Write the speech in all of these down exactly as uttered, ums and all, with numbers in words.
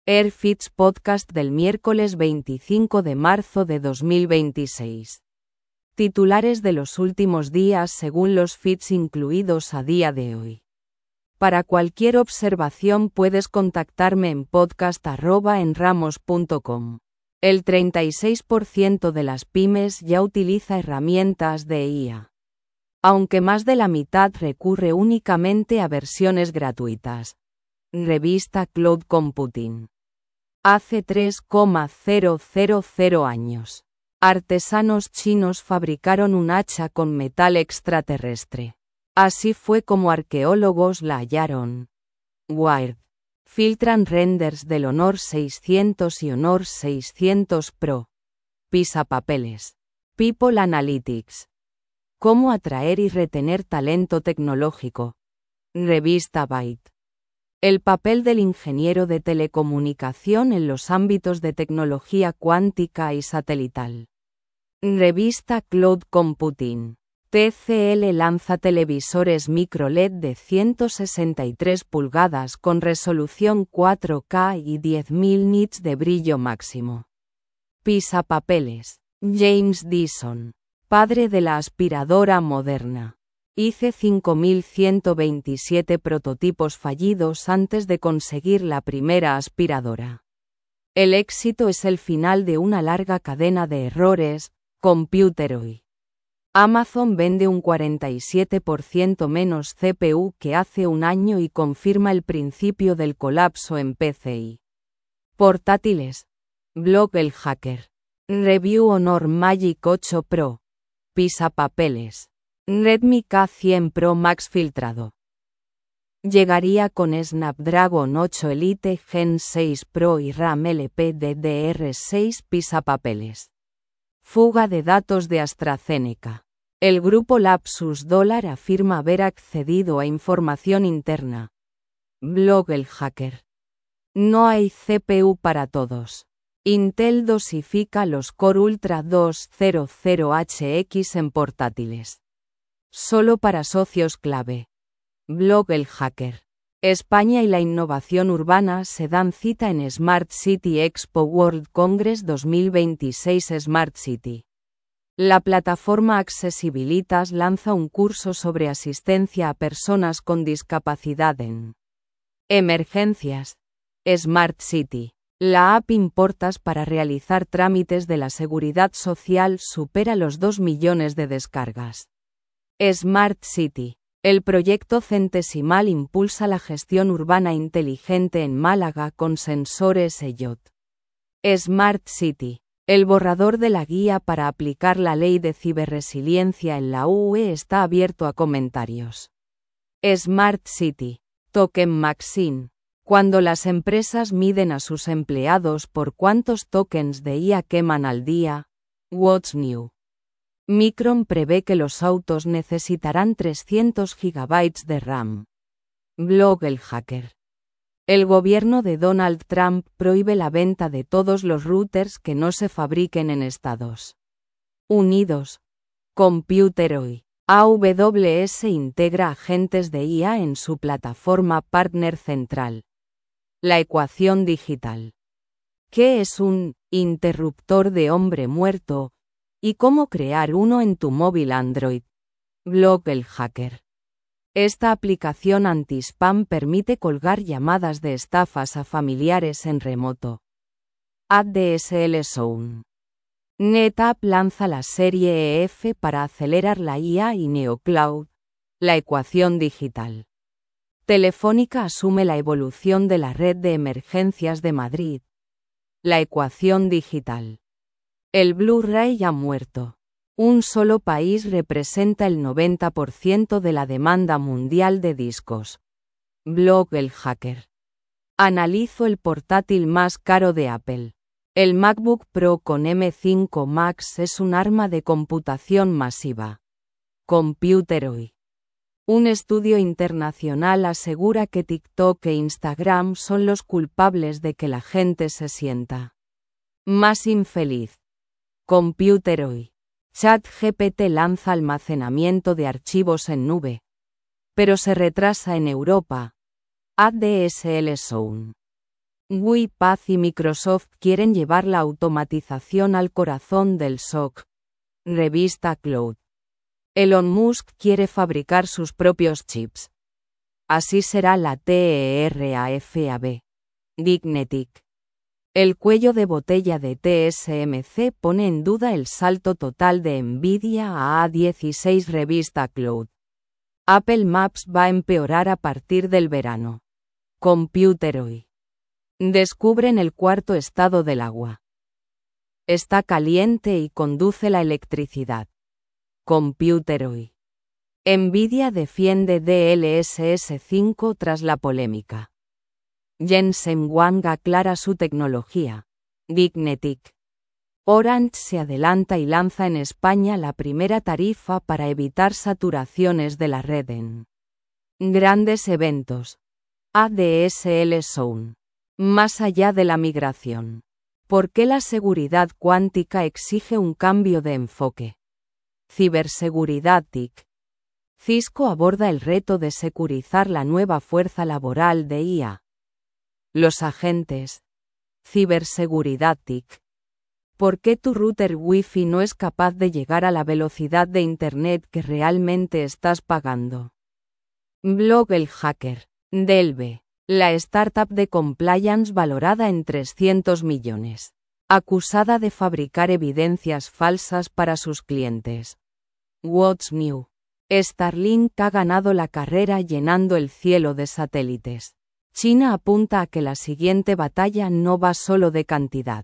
AirFits Podcast del miércoles veinticinco de marzo de dos mil veintiséis. Titulares de los últimos días según los feeds incluidos a día de hoy. Para cualquier observación puedes contactarme en podcast arroba enramos punto com. El treinta y seis por ciento de las pymes ya utiliza herramientas de I A. Aunque más de la mitad recurre únicamente a versiones gratuitas. Revista Cloud Computing. Hace tres mil años, artesanos chinos fabricaron un hacha con metal extraterrestre. Así fue como arqueólogos la hallaron. Wired. Filtran renders del Honor seiscientos y Honor seiscientos Pro. Pisapapeles. People Analytics. Cómo atraer y retener talento tecnológico. Revista Byte. El papel del ingeniero de telecomunicación en los ámbitos de tecnología cuántica y satelital. Revista Cloud Computing. T C L lanza televisores micro L E D de ciento sesenta y tres pulgadas con resolución cuatro K y diez mil nits de brillo máximo. Pisapapeles. James Dyson. Padre de la aspiradora moderna. Hice cinco mil ciento veintisiete prototipos fallidos antes de conseguir la primera aspiradora. El éxito es el final de una larga cadena de errores. Computeroid. Amazon vende un cuarenta y siete por ciento menos C P U que hace un año y confirma el principio del colapso en P C I. Portátiles. Blog El Hacker. Review Honor Magic ocho Pro. Pisapapeles. Redmi K cien Pro Max filtrado. Llegaría con Snapdragon ocho Elite Gen seis Pro y RAM L P D D R seis. Pisapapeles. Fuga de datos de AstraZeneca. El grupo Lapsus Dólar afirma haber accedido a información interna. Blog El Hacker. No hay C P U para todos. Intel dosifica los Core Ultra doscientos H X en portátiles. Solo para socios clave. Blog El Hacker. España y la innovación urbana se dan cita en Smart City Expo World Congress dos mil veintiséis. Smart City. La plataforma Accessibilitas lanza un curso sobre asistencia a personas con discapacidad en emergencias. Smart City. La app Importas para realizar trámites de la seguridad social supera los dos millones de descargas. Smart City. El proyecto Centesimal impulsa la gestión urbana inteligente en Málaga con sensores E Y O T. Smart City. El borrador de la guía para aplicar la ley de ciberresiliencia en la U E está abierto a comentarios. Smart City. Token Maxine. Cuando las empresas miden a sus empleados por cuántos tokens de I A queman al día. What's New. Micron prevé que los autos necesitarán trescientos gigabytes de RAM. Blog El Hacker. El gobierno de Donald Trump prohíbe la venta de todos los routers que no se fabriquen en Estados Unidos. Computeroid. A W S integra agentes de I A en su plataforma Partner Central. La ecuación digital. ¿Qué es un interruptor de hombre muerto? ¿Y cómo crear uno en tu móvil Android? Blog El Hacker. Esta aplicación anti-spam permite colgar llamadas de estafas a familiares en remoto. A D S L Zone. NetApp lanza la serie E F para acelerar la I A y NeoCloud. La ecuación digital. Telefónica asume la evolución de la red de emergencias de Madrid. La ecuación digital. El Blu-ray ha muerto. Un solo país representa el noventa por ciento de la demanda mundial de discos. Blog El Hacker. Analizo el portátil más caro de Apple. El MacBook Pro con M cinco Max es un arma de computación masiva. Computeroid. Un estudio internacional asegura que TikTok e Instagram son los culpables de que la gente se sienta más infeliz. Computeroid. ChatGPT lanza almacenamiento de archivos en nube. Pero se retrasa en Europa. A D S L Zone. UiPath y Microsoft quieren llevar la automatización al corazón del S O C. Revista Cloud. Elon Musk quiere fabricar sus propios chips. Así será la TERAFAB. Dignetic. El cuello de botella de T S M C pone en duda el salto total de Nvidia a A dieciséis. Revista Cloud. Apple Maps va a empeorar a partir del verano. Computeroid. Descubren el cuarto estado del agua. Está caliente y conduce la electricidad. Computeroid. Nvidia defiende D L S S cinco tras la polémica. Jensen Huang aclara su tecnología. Dignetic. Orange se adelanta y lanza en España la primera tarifa para evitar saturaciones de la red en grandes eventos. A D S L Zone. Más allá de la migración. ¿Por qué la seguridad cuántica exige un cambio de enfoque? Ciberseguridad T I C. Cisco aborda el reto de securizar la nueva fuerza laboral de I A. Los agentes. Ciberseguridad T I C. ¿Por qué tu router Wi-Fi no es capaz de llegar a la velocidad de Internet que realmente estás pagando? Blog El Hacker. Delve. La startup de compliance valorada en trescientos millones. Acusada de fabricar evidencias falsas para sus clientes. What's New. Starlink ha ganado la carrera llenando el cielo de satélites. China apunta a que la siguiente batalla no va solo de cantidad.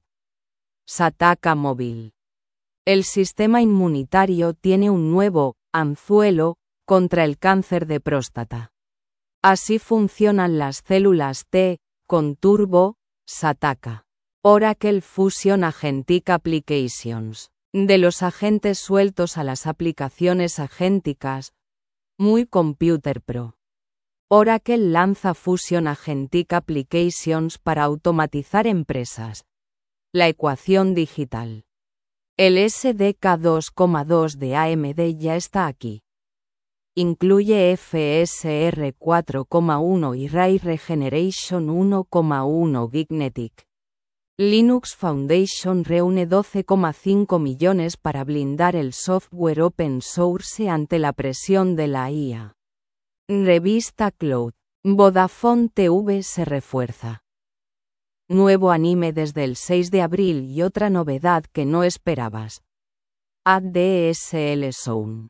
Sataka Móvil. El sistema inmunitario tiene un nuevo anzuelo contra el cáncer de próstata. Así funcionan las células T, con turbo, Sataka. Oracle Fusion Agentic Applications. De los agentes sueltos a las aplicaciones agénticas. Muy Computer Pro. Oracle lanza Fusion Agentic Applications para automatizar empresas. La ecuación digital. El S D K dos coma dos de A M D ya está aquí. Incluye F S R cuatro coma uno y Ray Regeneration uno coma uno. Gignetic. Linux Foundation reúne doce coma cinco millones para blindar el software open source ante la presión de la I A. Revista Cloud. Vodafone T V se refuerza. Nuevo anime desde el seis de abril y otra novedad que no esperabas. A D S L Zone.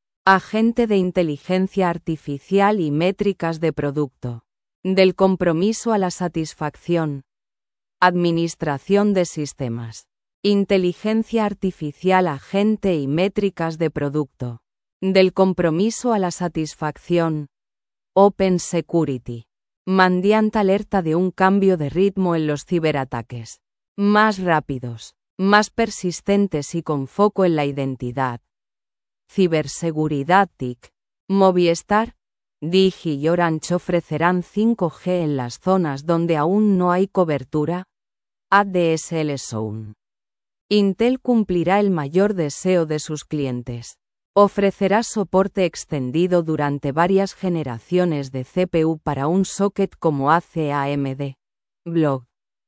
Agente de inteligencia artificial y métricas de producto. Del compromiso a la satisfacción. Administración de sistemas. Inteligencia artificial, agente y métricas de producto. Del compromiso a la satisfacción. Open Security. Mandiant alerta de un cambio de ritmo en los ciberataques. Más rápidos, más persistentes y con foco en la identidad. Ciberseguridad T I C. Movistar, Digi y Orange ofrecerán cinco G en las zonas donde aún no hay cobertura. A D S L Zone. Intel cumplirá el mayor deseo de sus clientes. Ofrecerá soporte extendido durante varias generaciones de C P U para un socket como hace A M D. Blog.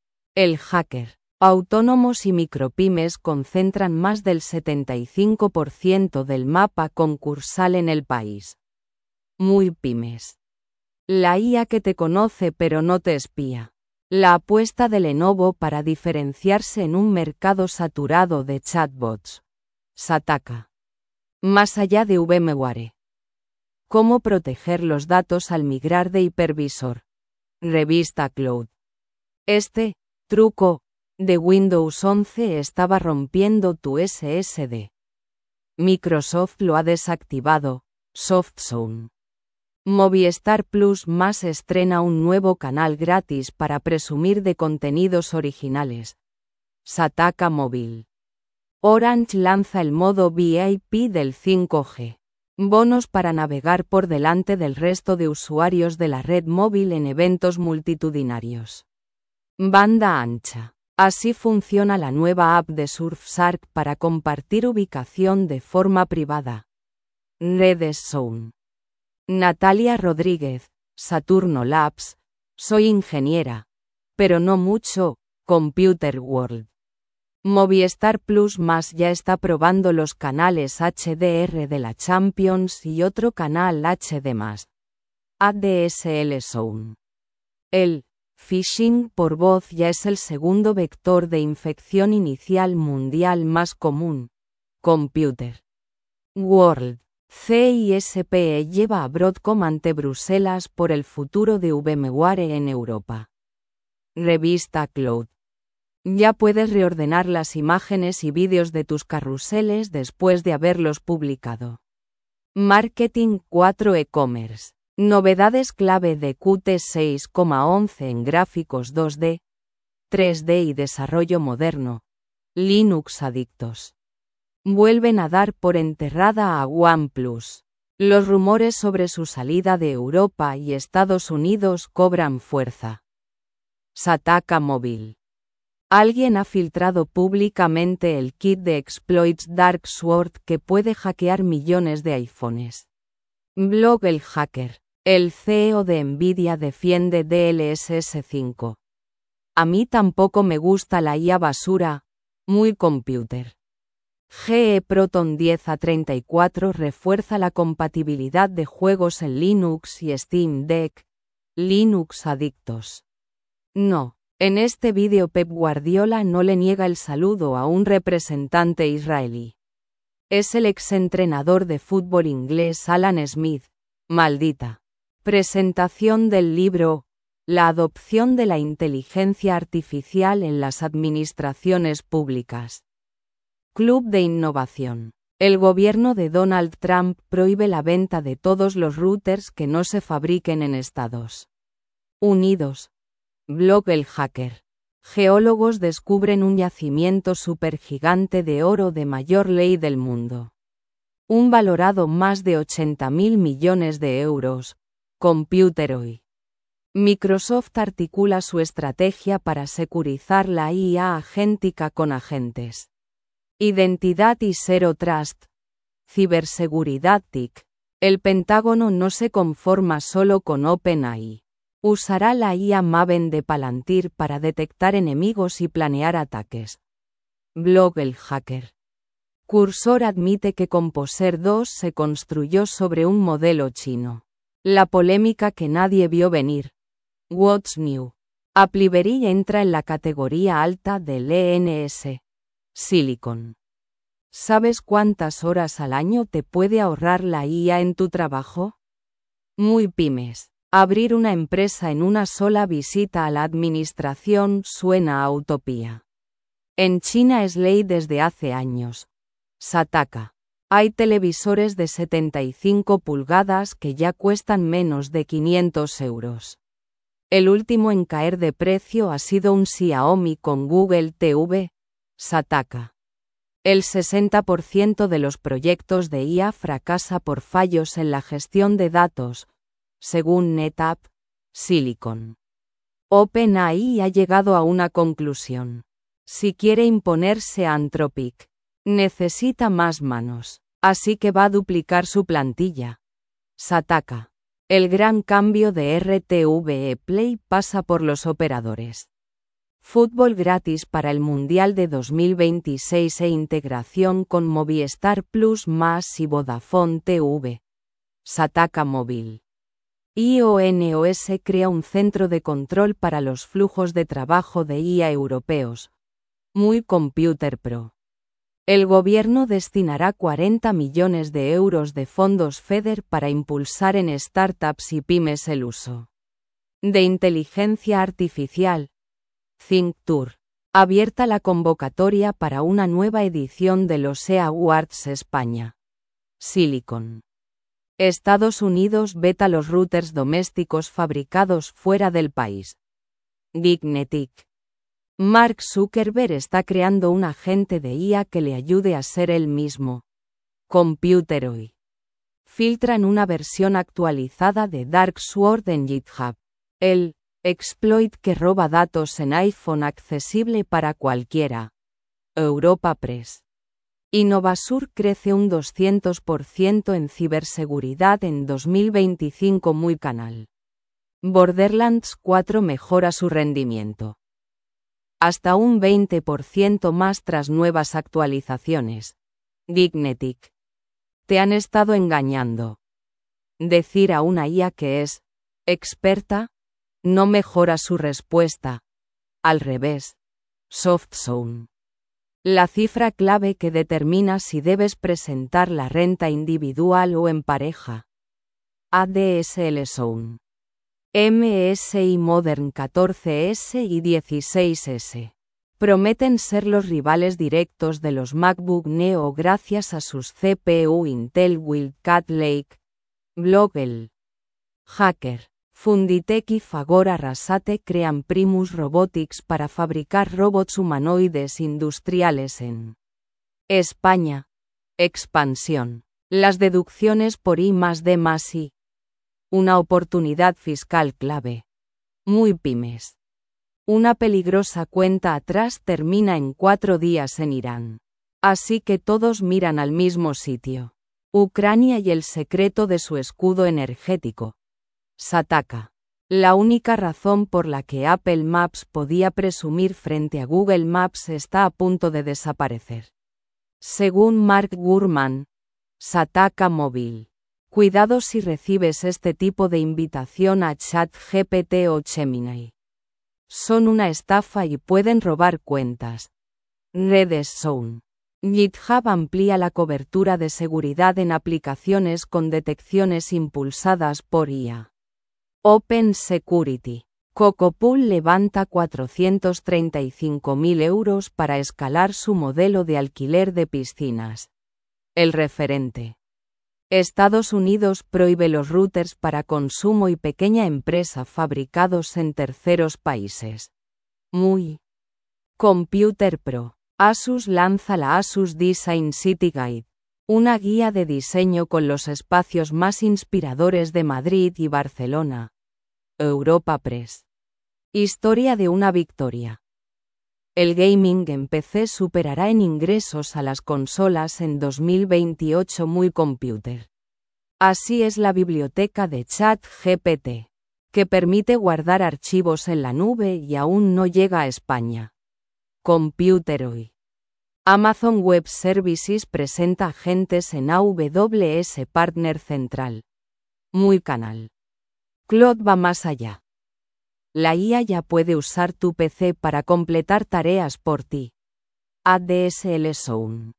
El Hacker. Autónomos y micropymes concentran más del setenta y cinco por ciento del mapa concursal en el país. Muy pymes. La I A que te conoce pero no te espía. La apuesta de Lenovo para diferenciarse en un mercado saturado de chatbots. Sataka. Más allá de VMware. ¿Cómo proteger los datos al migrar de hipervisor? Revista Cloud. Este truco de Windows once estaba rompiendo tu S S D. Microsoft lo ha desactivado. SoftZone. Movistar Plus Más estrena un nuevo canal gratis para presumir de contenidos originales. Sataka Móvil. Orange lanza el modo V I P del cinco G. Bonos para navegar por delante del resto de usuarios de la red móvil en eventos multitudinarios. Banda ancha. Así funciona la nueva app de Surfshark para compartir ubicación de forma privada. Redes Zone. Natalia Rodríguez, Saturno Labs. Soy ingeniera, Pero no mucho. Computer World. Movistar Plus Más ya está probando los canales H D R de la Champions y otro canal H D más. A D S L Zone. El phishing por voz ya es el segundo vector de infección inicial mundial más común. Computer World. C I S P E lleva a Broadcom ante Bruselas por el futuro de VMware en Europa. Revista Cloud. Ya puedes reordenar las imágenes y vídeos de tus carruseles después de haberlos publicado. Marketing cuatro E-commerce. Novedades clave de Qt seis punto once en gráficos dos D, tres D y desarrollo moderno. Linux adictos. Vuelven a dar por enterrada a OnePlus. Los rumores sobre su salida de Europa y Estados Unidos cobran fuerza. Sataka Móvil. Alguien ha filtrado públicamente el kit de exploits Dark Sword que puede hackear millones de iPhones. Blog El Hacker. El C E O de Nvidia defiende D L S S cinco. A mí tampoco me gusta la I A basura. Muy computer. G E Proton diez A treinta y cuatro refuerza la compatibilidad de juegos en Linux y Steam Deck. Linux adictos. No. En este vídeo Pep Guardiola no le niega el saludo a un representante israelí. Es el exentrenador de fútbol inglés Alan Smith. Maldita. Presentación del libro, La adopción de la inteligencia artificial en las administraciones públicas. Club de Innovación. El gobierno de Donald Trump prohíbe la venta de todos los routers que no se fabriquen en Estados Unidos. Blog El Hacker. Geólogos descubren un yacimiento supergigante de oro de mayor ley del mundo. Un valorado más de ochenta mil millones de euros. Computer Hoy. Microsoft articula su estrategia para securizar la I A agéntica con agentes. Identidad y Zero Trust. Ciberseguridad T I C. El Pentágono no se conforma solo con OpenAI. Usará la I A Maven de Palantir para detectar enemigos y planear ataques. Blog El Hacker. Cursor admite que Composer dos se construyó sobre un modelo chino. La polémica que nadie vio venir. What's New. Appleberry entra en la categoría alta del E N S. Silicon. ¿Sabes cuántas horas al año te puede ahorrar la I A en tu trabajo? Muy pymes. Abrir una empresa en una sola visita a la administración suena a utopía. En China es ley desde hace años. Sataka. Hay televisores de setenta y cinco pulgadas que ya cuestan menos de quinientos euros. El último en caer de precio ha sido un Xiaomi con Google T V. Sataka. El sesenta por ciento de los proyectos de I A fracasa por fallos en la gestión de datos, según NetApp. Silicon. OpenAI ha llegado a una conclusión. Si quiere imponerse a Anthropic, necesita más manos, así que va a duplicar su plantilla. Sataka. El gran cambio de R T V E Play pasa por los operadores. Fútbol gratis para el Mundial de dos mil veintiséis e integración con Movistar Plus Más y Vodafone T V. Sataka Móvil. I O N O S crea un centro de control para los flujos de trabajo de I A europeos. Muy Computer Pro. El gobierno destinará cuarenta millones de euros de fondos FEDER para impulsar en startups y pymes el uso de inteligencia artificial. Think Tour. Abierta la convocatoria para una nueva edición de los E A Awards España. Silicon. Estados Unidos veta los routers domésticos fabricados fuera del país. Geeknetic. Mark Zuckerberg está creando un agente de I A que le ayude a ser él mismo. Computer Hoy. Filtran una versión actualizada de Dark Sword en GitHub. El exploit que roba datos en iPhone accesible para cualquiera. Europa Press. Innovasur crece un doscientos por ciento en ciberseguridad en dos mil veinticinco. Muy canal. Borderlands cuatro mejora su rendimiento hasta un veinte por ciento más tras nuevas actualizaciones. Geeknetic. Te han estado engañando. Decir a una I A que es experta no mejora su respuesta. Al revés. SoftZone. La cifra clave que determina si debes presentar la renta individual o en pareja. A D S L Zone. M S I Modern catorce S y dieciséis S. Prometen ser los rivales directos de los MacBook Neo gracias a sus C P U Intel Wildcat Lake. Blogel. Hacker. Funditech y Fagor Arrasate crean Primus Robotics para fabricar robots humanoides industriales en España. Expansión. Las deducciones por I más D más I. Una oportunidad fiscal clave. Muy pymes. Una peligrosa cuenta atrás termina en cuatro días en Irán. Así que todos miran al mismo sitio. Ucrania y el secreto de su escudo energético. Sataka. La única razón por la que Apple Maps podía presumir frente a Google Maps está a punto de desaparecer. Según Mark Gurman. Sataka Móvil. Cuidado si recibes este tipo de invitación a ChatGPT o Gemini. Son una estafa y pueden robar cuentas. Redstone. GitHub amplía la cobertura de seguridad en aplicaciones con detecciones impulsadas por I A. Open Security. Cocopool levanta cuatrocientos treinta y cinco mil euros para escalar su modelo de alquiler de piscinas. El referente. Estados Unidos prohíbe los routers para consumo y pequeña empresa fabricados en terceros países. Muy. Computer Pro. Asus lanza la Asus Design City Guide, una guía de diseño con los espacios más inspiradores de Madrid y Barcelona. Europa Press. Historia de una victoria. El gaming en P C superará en ingresos a las consolas en dos mil veintiocho. Muy Computer. Así es la biblioteca de ChatGPT, que permite guardar archivos en la nube y aún no llega a España. Computer Hoy. Amazon Web Services presenta agentes en A W S Partner Central. Muy Canal. Claude va más allá. La I A ya puede usar tu P C para completar tareas por ti. A D S L Zone.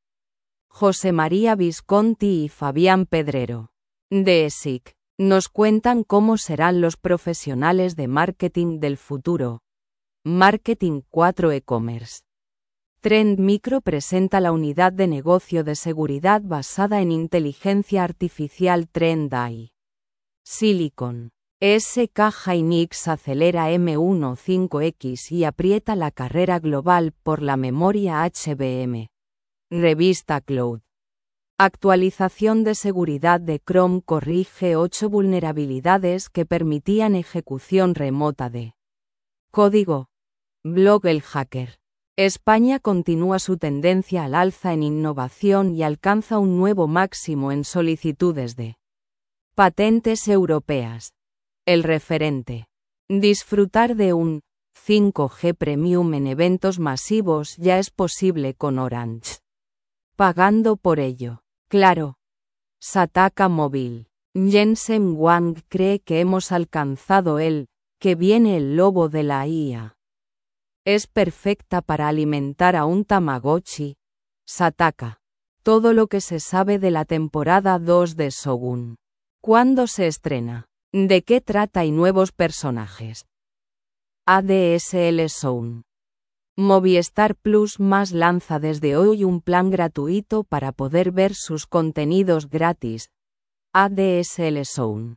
José María Visconti y Fabián Pedrero, de E S I C, nos cuentan cómo serán los profesionales de marketing del futuro. Marketing cuatro E-commerce. Trend Micro presenta la unidad de negocio de seguridad basada en inteligencia artificial Trend A I. Silicon. S K Hynix acelera M quince X y aprieta la carrera global por la memoria H B M. Revista Cloud. Actualización de seguridad de Chrome corrige ocho vulnerabilidades que permitían ejecución remota de código. Blog El Hacker. España continúa su tendencia al alza en innovación y alcanza un nuevo máximo en solicitudes de patentes europeas. El referente. Disfrutar de un cinco G Premium en eventos masivos ya es posible con Orange. Pagando por ello. Claro. Sataka Móvil. Jensen Huang cree que hemos alcanzado el que viene el lobo de la I A. Es perfecta para alimentar a un Tamagotchi. Sataka. Todo lo que se sabe de la temporada dos de Shogun. ¿Cuándo se estrena? ¿De qué trata y nuevos personajes? A D S L Zone. Movistar Plus Más lanza desde hoy un plan gratuito para poder ver sus contenidos gratis. A D S L Zone.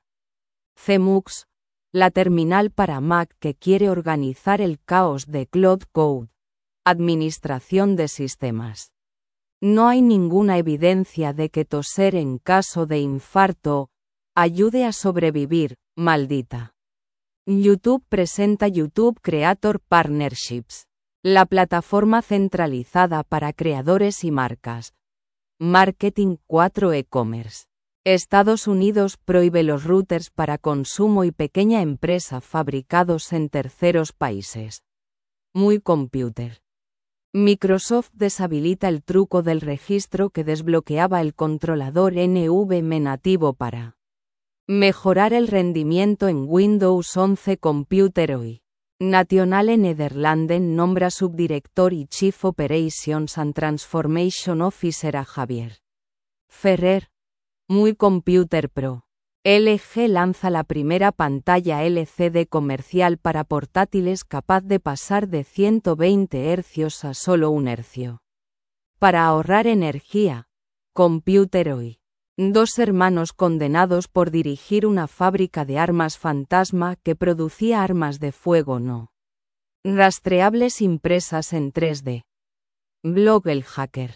Cemux. La terminal para Mac que quiere organizar el caos de Cloud Code. Administración de sistemas. No hay ninguna evidencia de que toser en caso de infarto ayude a sobrevivir, maldita. YouTube presenta YouTube Creator Partnerships, la plataforma centralizada para creadores y marcas. Marketing cuatro E-commerce. Estados Unidos prohíbe los routers para consumo y pequeña empresa fabricados en terceros países. Muy Computer. Microsoft deshabilita el truco del registro que desbloqueaba el controlador N V M E nativo para mejorar el rendimiento en Windows once Computer hoy. Nationale Nederlanden nombra subdirector y Chief Operations and Transformation Officer a Javier Ferrer. Muy Computer Pro. L G lanza la primera pantalla L C D comercial para portátiles capaz de pasar de ciento veinte hercios a solo un hercio. Para ahorrar energía. Computer hoy. Dos hermanos condenados por dirigir una fábrica de armas fantasma que producía armas de fuego no rastreables impresas en tres D. Blog El Hacker.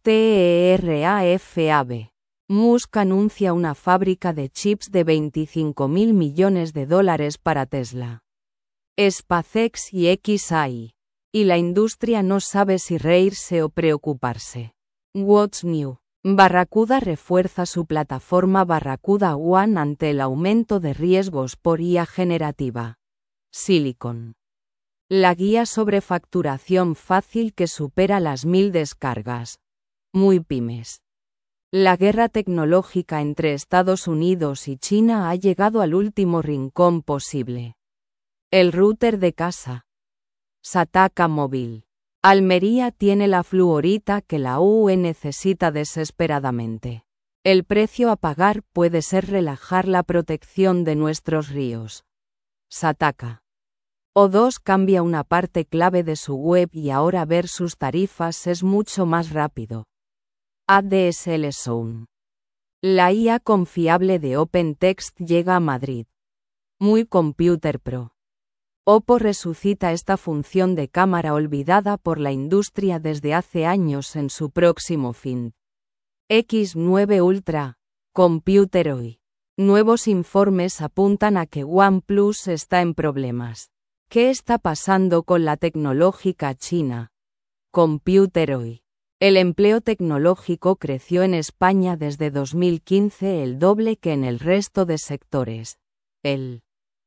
TERAFAB. Musk anuncia una fábrica de chips de veinticinco mil millones de dólares para Tesla, SpaceX y X A I. Y la industria no sabe si reírse o preocuparse. What's New? Barracuda refuerza su plataforma Barracuda One ante el aumento de riesgos por I A generativa. Silicon. La guía sobre facturación fácil que supera las mil descargas. Muy pymes. La guerra tecnológica entre Estados Unidos y China ha llegado al último rincón posible. El router de casa. Sataka Móvil. Almería tiene la fluorita que la U E necesita desesperadamente. El precio a pagar puede ser relajar la protección de nuestros ríos. Sataka. O dos cambia una parte clave de su web y ahora ver sus tarifas es mucho más rápido. A D S L Zone. La I A confiable de OpenText llega a Madrid. Muy Computer Pro. Oppo resucita esta función de cámara olvidada por la industria desde hace años en su próximo fin. X nueve Ultra. Computer hoy. Nuevos informes apuntan a que OnePlus está en problemas. ¿Qué está pasando con la tecnológica china? Computer hoy. El empleo tecnológico creció en España desde dos mil quince el doble que en el resto de sectores. El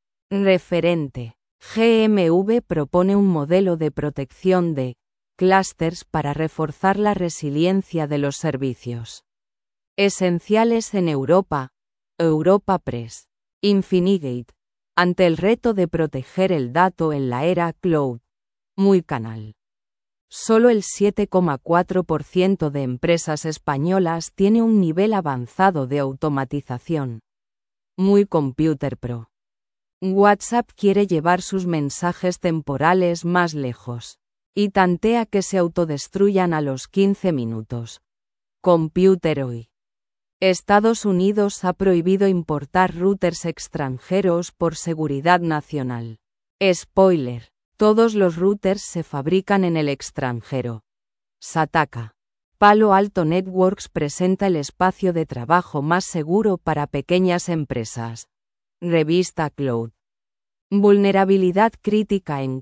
referente G M V propone un modelo de protección de clústeres para reforzar la resiliencia de los servicios esenciales en Europa. Europa Press. Infinigate. Ante el reto de proteger el dato en la era cloud. Muy Canal. Solo el siete coma cuatro por ciento de empresas españolas tiene un nivel avanzado de automatización. Muy Computer Pro. WhatsApp quiere llevar sus mensajes temporales más lejos. Y tantea que se autodestruyan a los quince minutos. Computer hoy. Estados Unidos ha prohibido importar routers extranjeros por seguridad nacional. Spoiler. Todos los routers se fabrican en el extranjero. Sataka. Palo Alto Networks presenta el espacio de trabajo más seguro para pequeñas empresas. Revista Cloud. Vulnerabilidad crítica en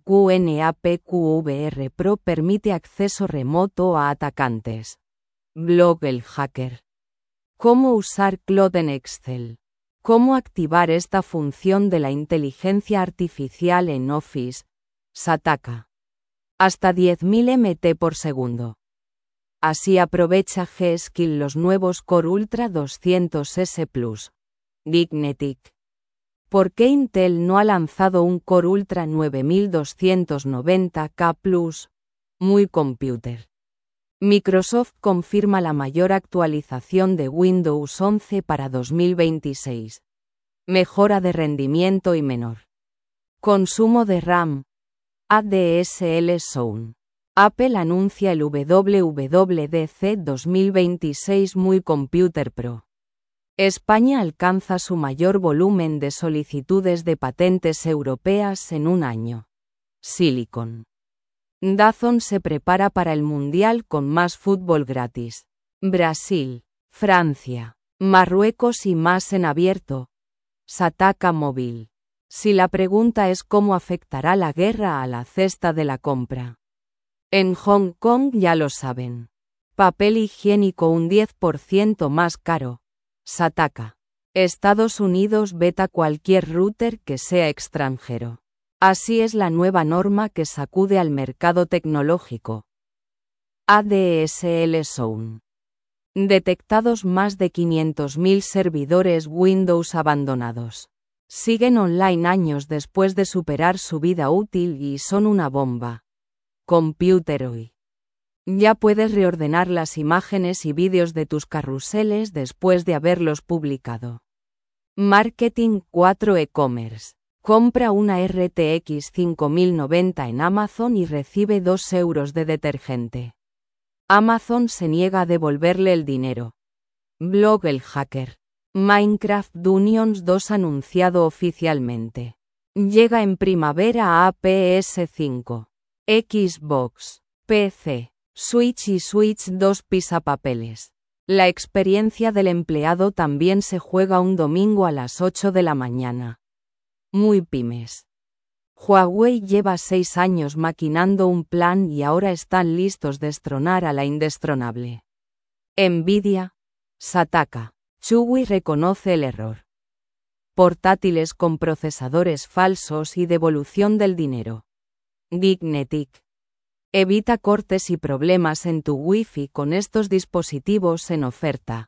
QNAPQVR Pro permite acceso remoto a atacantes. Blog El Hacker. ¿Cómo usar Cloud en Excel? ¿Cómo activar esta función de la inteligencia artificial en Office? Sataka. Hasta diez mil megabytes por segundo. Así aprovecha G-Skill los nuevos Core Ultra doscientos S Plus. Dignetic. ¿Por qué Intel no ha lanzado un Core Ultra nueve mil doscientos noventa K Plus? Muy Computer. Microsoft confirma la mayor actualización de Windows once para dos mil veintiséis. Mejora de rendimiento y menor consumo de RAM. A D S L Zone. Apple anuncia el W W D C dos mil veintiséis Muy Computer Pro. España alcanza su mayor volumen de solicitudes de patentes europeas en un año. Silicon. DAZN se prepara para el Mundial con más fútbol gratis. Brasil, Francia, Marruecos y más en abierto. Sataka Móvil. Si la pregunta es cómo afectará la guerra a la cesta de la compra. En Hong Kong ya lo saben. Papel higiénico un diez por ciento más caro. Sataka. Estados Unidos veta cualquier router que sea extranjero. Así es la nueva norma que sacude al mercado tecnológico. A D S L Zone. Detectados más de quinientos mil servidores Windows abandonados. Siguen online años después de superar su vida útil y son una bomba. Computeroid. Ya puedes reordenar las imágenes y vídeos de tus carruseles después de haberlos publicado. Marketing cuatro e-commerce. Compra una R T X cinco mil noventa en Amazon y recibe dos euros de detergente. Amazon se niega a devolverle el dinero. Blog El Hacker. Minecraft Dungeons dos anunciado oficialmente. Llega en primavera a P S cinco, Xbox, P C, Switch y Switch dos pisapapeles. La experiencia del empleado también se juega un domingo a las ocho de la mañana. Muy pymes. Huawei lleva seis años maquinando un plan y ahora están listos de destronar a la indestronable. Nvidia. Sataka. Chewy reconoce el error. Portátiles con procesadores falsos y devolución del dinero. Gignetic. Evita cortes y problemas en tu Wi-Fi con estos dispositivos en oferta.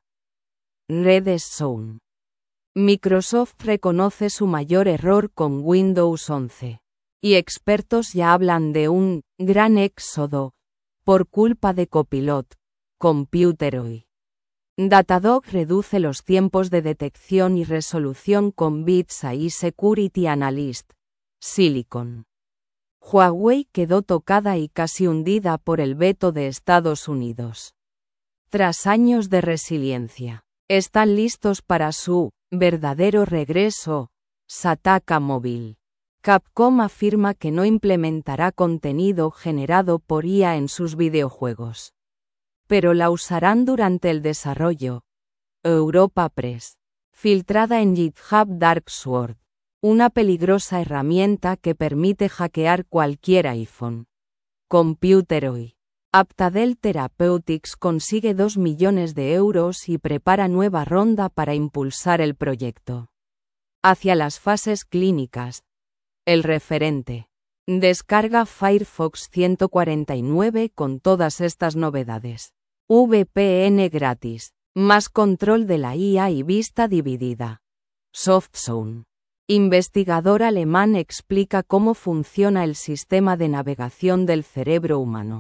Redstone. Microsoft reconoce su mayor error con Windows once. Y expertos ya hablan de un gran éxodo por culpa de Copilot. Computeroid. Datadog reduce los tiempos de detección y resolución con Bits A I Security Analyst. Silicon. Huawei quedó tocada y casi hundida por el veto de Estados Unidos. Tras años de resiliencia, están listos para su verdadero regreso. Sataka Móvil. Capcom afirma que no implementará contenido generado por I A en sus videojuegos, pero la usarán durante el desarrollo. Europa Press. Filtrada en GitHub Darksword. Una peligrosa herramienta que permite hackear cualquier iPhone. Computeroid. Aptadel Therapeutics consigue dos millones de euros y prepara nueva ronda para impulsar el proyecto hacia las fases clínicas. El referente. Descarga Firefox ciento cuarenta y nueve con todas estas novedades. V P N gratis. Más control de la I A y vista dividida. SoftZone. Investigador alemán explica cómo funciona el sistema de navegación del cerebro humano.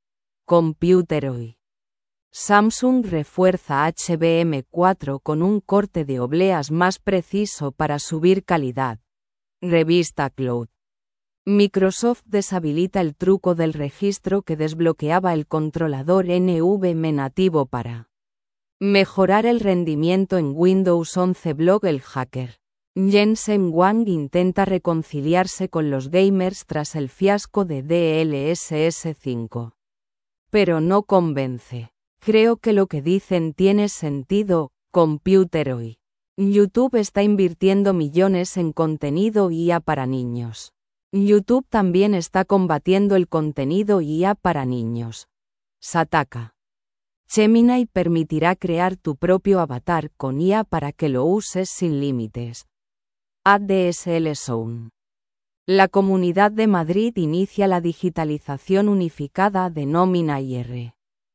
Computeroid. Samsung refuerza H B M cuatro con un corte de obleas más preciso para subir calidad. Revista Cloud. Microsoft deshabilita el truco del registro que desbloqueaba el controlador N V M E nativo para mejorar el rendimiento en Windows once. Blog El Hacker. Jensen Huang intenta reconciliarse con los gamers tras el fiasco de D L S S cinco. Pero no convence. Creo que lo que dicen tiene sentido. Computeroid. YouTube está invirtiendo millones en contenido I A para niños. YouTube también está combatiendo el contenido I A para niños. Sataka. Gemini permitirá crear tu propio avatar con I A para que lo uses sin límites. A D S L Zone. La Comunidad de Madrid inicia la digitalización unificada de nómina y R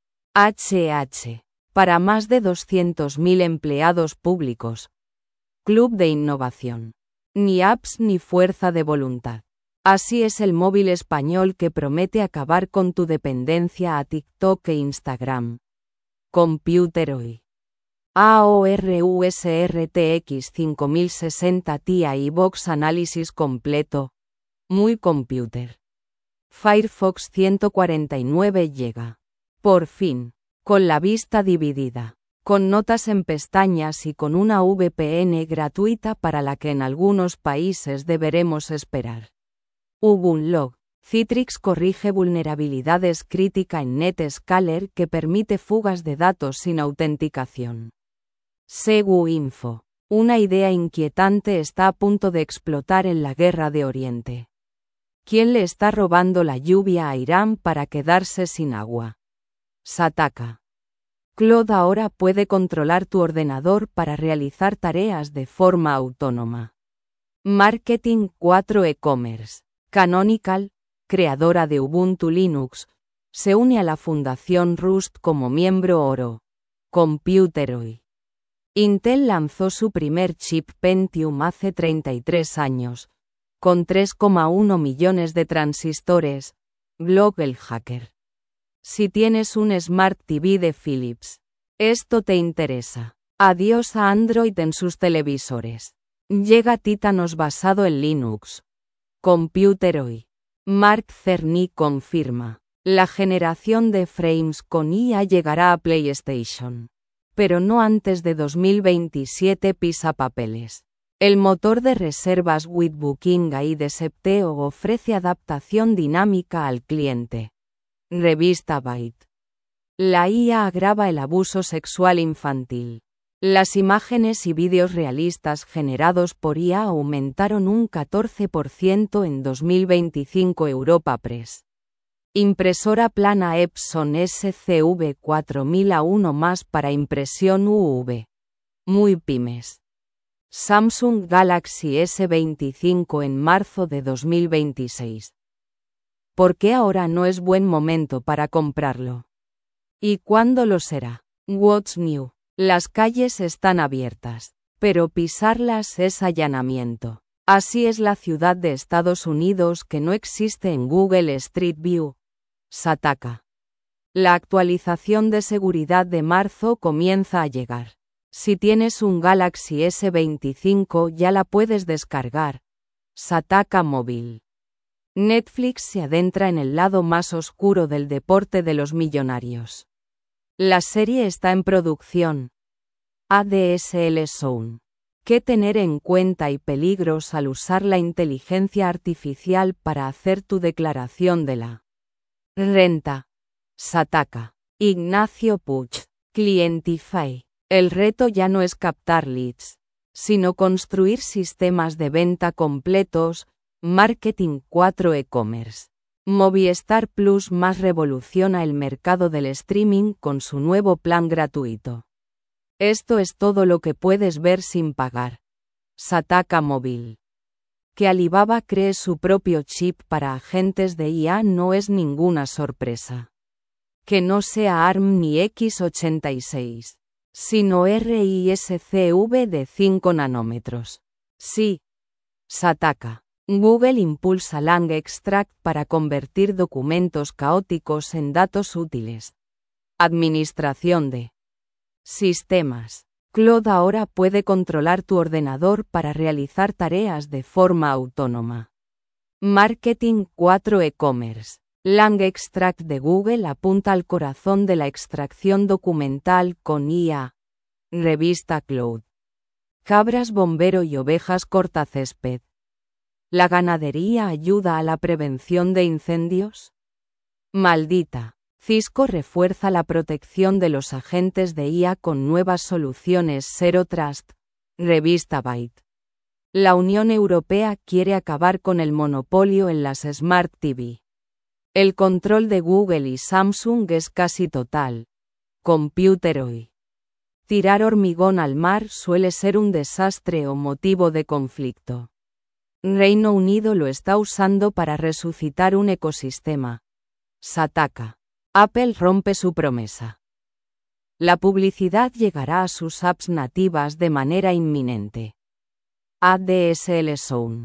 H H. Para más de doscientos mil empleados públicos. Club de Innovación. Ni apps ni fuerza de voluntad. Así es el móvil español que promete acabar con tu dependencia a TikTok e Instagram. Computeroid. Aorus R T X cinco mil sesenta Ti y Box análisis completo. Muy computer. Firefox ciento cuarenta y nueve llega. Por fin. Con la vista dividida. Con notas en pestañas y con una V P N gratuita para la que en algunos países deberemos esperar. Ubunlog. Citrix corrige vulnerabilidades críticas en NetScaler que permite fugas de datos sin autenticación. SeguInfo. Una idea inquietante está a punto de explotar en la guerra de Oriente. ¿Quién le está robando la lluvia a Irán para quedarse sin agua? Sataka. Claude ahora puede controlar tu ordenador para realizar tareas de forma autónoma. Marketing cuatro e-commerce. Canonical, creadora de Ubuntu Linux, se une a la Fundación Rust como miembro oro. Computer hoy. Intel lanzó su primer chip Pentium hace treinta y tres años, con tres coma uno millones de transistores, blog el hacker. Si tienes un Smart T V de Philips, esto te interesa. Adiós a Android en sus televisores. Llega Titanos basado en Linux. Computer hoy. Mark Cerny confirma. La generación de frames con I A llegará a PlayStation. Pero no antes de dos mil veintisiete. Pisapapeles. El motor de reservas Witbooking A I de Septeo ofrece adaptación dinámica al cliente. Revista Byte. La I A agrava el abuso sexual infantil. Las imágenes y vídeos realistas generados por I A aumentaron un catorce por ciento en dos mil veinticinco. Europa Press. Impresora plana Epson S C V cuatro mil A uno más para impresión U V. Muy pymes. Samsung Galaxy S veinticinco en marzo de dos mil veintiséis. ¿Por qué ahora no es buen momento para comprarlo? ¿Y cuándo lo será? What's new? Las calles están abiertas, pero pisarlas es allanamiento. Así es la ciudad de Estados Unidos que no existe en Google Street View. Sataka. La actualización de seguridad de marzo comienza a llegar. Si tienes un Galaxy S veinticinco ya la puedes descargar. Sataka Móvil. Netflix se adentra en el lado más oscuro del deporte de los millonarios. La serie está en producción. A D S L Zone. ¿Qué tener en cuenta y peligros al usar la inteligencia artificial para hacer tu declaración de la renta? Sataka. Ignacio Puig. Clientify. El reto ya no es captar leads, sino construir sistemas de venta completos. Marketing cuatro e-commerce. Movistar Plus más revoluciona el mercado del streaming con su nuevo plan gratuito. Esto es todo lo que puedes ver sin pagar. Sataka Móvil. Que Alibaba cree su propio chip para agentes de I A no es ninguna sorpresa. Que no sea A R M ni X ochenta y seis, sino R I S C V de cinco nanómetros. Sí. Sataka. Google impulsa Lang Extract para convertir documentos caóticos en datos útiles. Administración de sistemas. Claude ahora puede controlar tu ordenador para realizar tareas de forma autónoma. Marketing cuatro e-commerce. Lang Extract de Google apunta al corazón de la extracción documental con I A. Revista Claude. Cabras bombero y ovejas cortacésped. ¿La ganadería ayuda a la prevención de incendios? Maldita. Cisco refuerza la protección de los agentes de I A con nuevas soluciones Zero Trust. Revista Byte. La Unión Europea quiere acabar con el monopolio en las Smart T V. El control de Google y Samsung es casi total. Computer hoy. Tirar hormigón al mar suele ser un desastre o motivo de conflicto. Reino Unido lo está usando para resucitar un ecosistema. Sataka. Apple rompe su promesa. La publicidad llegará a sus apps nativas de manera inminente. A D S L Zone.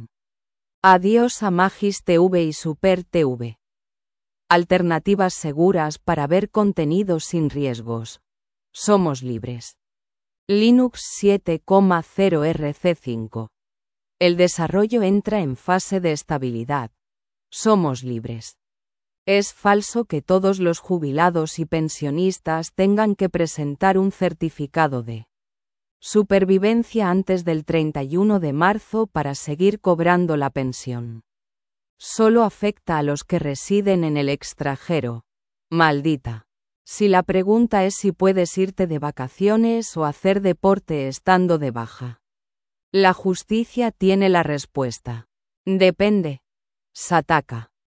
Adiós a Magis T V y Super T V. Alternativas seguras para ver contenido sin riesgos. Somos libres. Linux siete punto cero R C cinco. El desarrollo entra en fase de estabilidad. Somos libres. Es falso que todos los jubilados y pensionistas tengan que presentar un certificado de supervivencia antes del treinta y uno de marzo para seguir cobrando la pensión. Solo afecta a los que residen en el extranjero. Maldita. Si la pregunta es si puedes irte de vacaciones o hacer deporte estando de baja. La justicia tiene la respuesta. Depende. Sataka.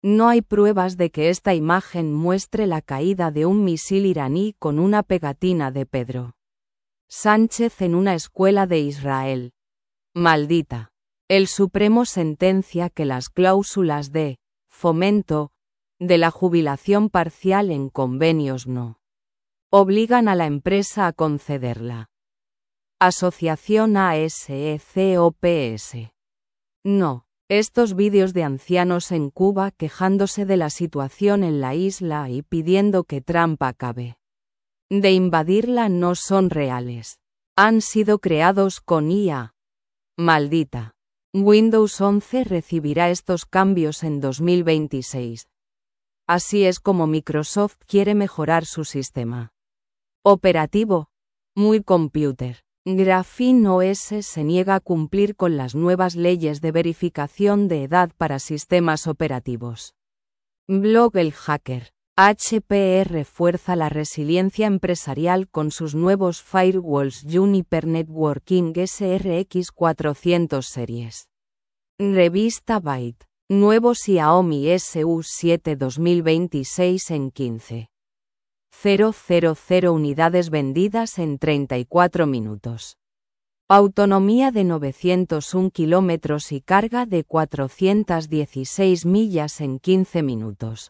No hay pruebas de que esta imagen muestre la caída de un misil iraní con una pegatina de Pedro Sánchez en una escuela de Israel. Maldita. El Supremo sentencia que las cláusulas de fomento de la jubilación parcial en convenios no obligan a la empresa a concederla. Asociación A S E C O P S. No. Estos vídeos de ancianos en Cuba quejándose de la situación en la isla y pidiendo que Trump acabe de invadirla no son reales. Han sido creados con I A. Maldita. Windows once recibirá estos cambios en dos mil veintiséis. Así es como Microsoft quiere mejorar su sistema operativo. Muy Computer. Graphene O S se niega a cumplir con las nuevas leyes de verificación de edad para sistemas operativos. Blog El Hacker. H P E refuerza la resiliencia empresarial con sus nuevos firewalls Juniper Networking S R X cuatrocientos series. Revista Byte. Nuevo Xiaomi S U siete dos mil veintiséis en quince mil unidades vendidas en treinta y cuatro minutos. Autonomía de novecientos uno kilómetros y carga de cuatrocientas dieciséis millas en quince minutos.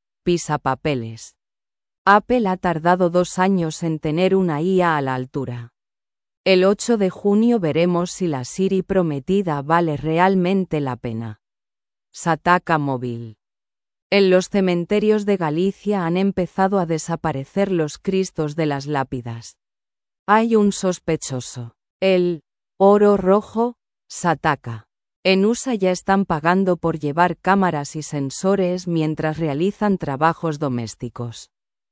Pisapapeles. Apple ha tardado dos años en tener una I A a la altura. El ocho de junio veremos si la Siri prometida vale realmente la pena. Sataka Móvil. En los cementerios de Galicia han empezado a desaparecer los cristos de las lápidas. Hay un sospechoso. El oro rojo, Sataka. En U S A ya están pagando por llevar cámaras y sensores mientras realizan trabajos domésticos.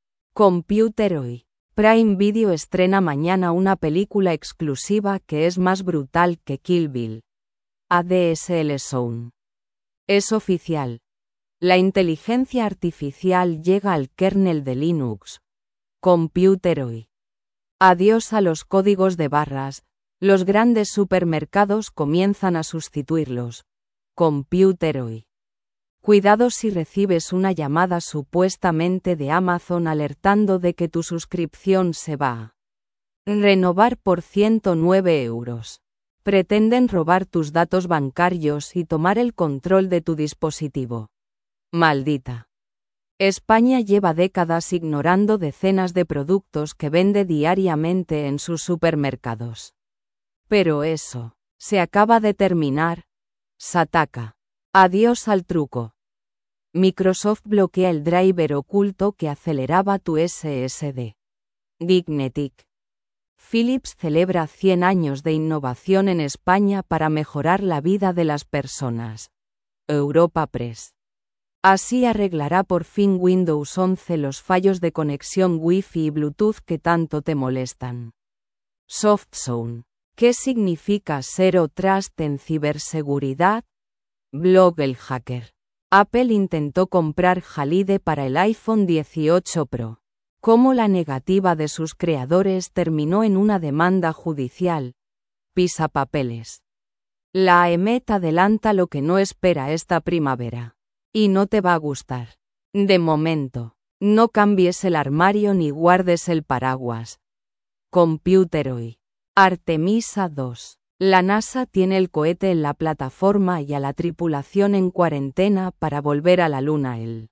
Computer Hoy. Prime Video estrena mañana una película exclusiva que es más brutal que Kill Bill. A D S L Sound. Es oficial. La inteligencia artificial llega al kernel de Linux. Computer Hoy. Adiós a los códigos de barras. Los grandes supermercados comienzan a sustituirlos. Computer Hoy. Cuidado si recibes una llamada supuestamente de Amazon alertando de que tu suscripción se va a renovar por ciento nueve euros. Pretenden robar tus datos bancarios y tomar el control de tu dispositivo. Maldita. España lleva décadas ignorando decenas de productos que vende diariamente en sus supermercados. Pero eso se acaba de terminar. Sataka. Adiós al truco. Microsoft bloquea el driver oculto que aceleraba tu S S D. Dignetic. Philips celebra cien años de innovación en España para mejorar la vida de las personas. Europa Press. Así arreglará por fin Windows once los fallos de conexión Wi-Fi y Bluetooth que tanto te molestan. SoftZone. ¿Qué significa Zero Trust en ciberseguridad? Blog El Hacker. Apple intentó comprar Halide para el iPhone dieciocho Pro. Cómo la negativa de sus creadores terminó en una demanda judicial. Pisapapeles. La A E M E T adelanta lo que no espera esta primavera. Y no te va a gustar. De momento, no cambies el armario ni guardes el paraguas. Computer Hoy. Artemisa dos. La NASA tiene el cohete en la plataforma y a la tripulación en cuarentena para volver a la Luna el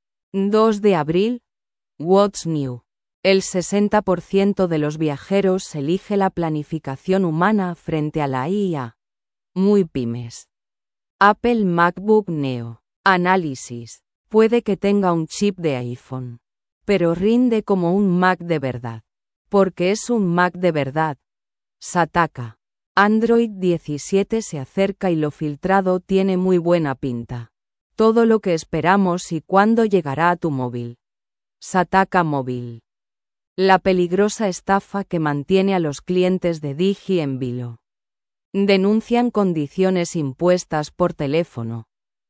dos de abril. What's New. El sesenta por ciento de los viajeros elige la planificación humana frente a la I A. Muy pymes. Apple MacBook Neo. Análisis. Puede que tenga un chip de iPhone, pero rinde como un Mac de verdad. Porque es un Mac de verdad. Sataka. Android diecisiete se acerca y lo filtrado tiene muy buena pinta. Todo lo que esperamos y cuándo llegará a tu móvil. Sataka Móvil. La peligrosa estafa que mantiene a los clientes de Digi en vilo. Denuncian condiciones impuestas por teléfono.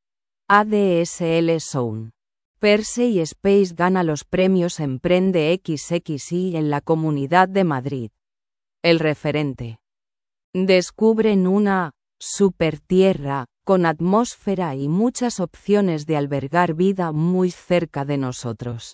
A D S L Sound. Perse y Space gana los premios Emprende equis equis i en la Comunidad de Madrid. El referente. Descubren una supertierra con atmósfera y muchas opciones de albergar vida muy cerca de nosotros.